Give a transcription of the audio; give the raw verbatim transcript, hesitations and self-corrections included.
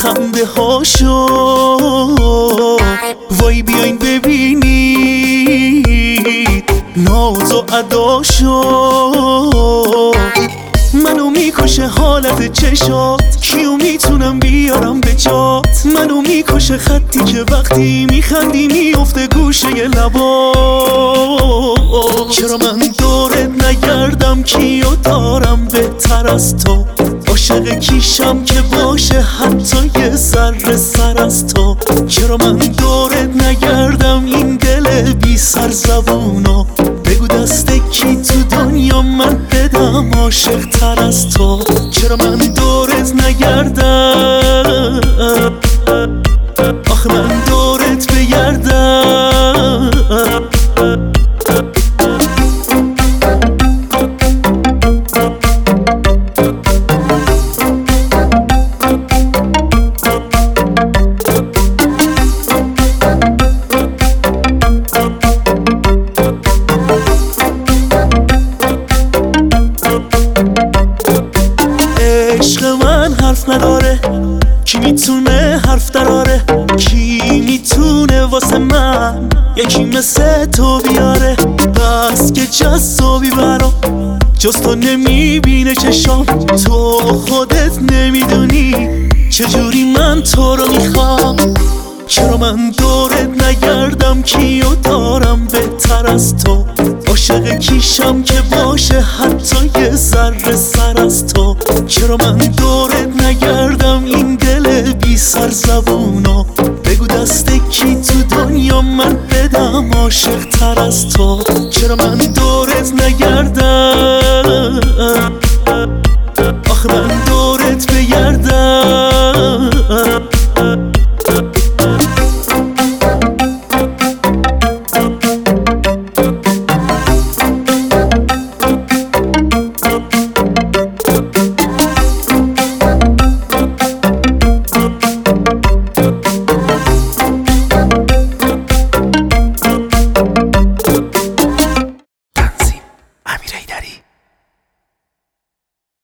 خنده هاشو وای بیاین ببینید ناز و اداشو منو میکشه حالت چشات کیو میتونم بیارم به جات منو میکشه خطی که وقتی میخندی میفته گوشه لبات چرا من دورت نگردم کیو دارم بهتر از تو عاشق کیشم که باشه حتی یه ذره سر از تو چرا من دورت نگردم این دل بی سر زبونو بگو دست کی تو دنیا من بدم عاشق تر از تو چرا من دورت نگردم آخه من دورت بگردم عشق من حرف نداره کی میتونه حرف دراره کی میتونه واسه من یکی مثل تو بیاره بس که جذابی برام جز تو نمیبینه چشام تو خودت نمیدونی چجوری من تو رو میخوام چرا من دورت نگردم کیو دارم بهتر از تو عاشق کیشم که باشه حتی یه ذره سر از تو چرا من دورت نگردم این دل بی سر زبونو بگو دست کی تو دنیا من بدم عاشق تر از تو چرا من دورت نگردم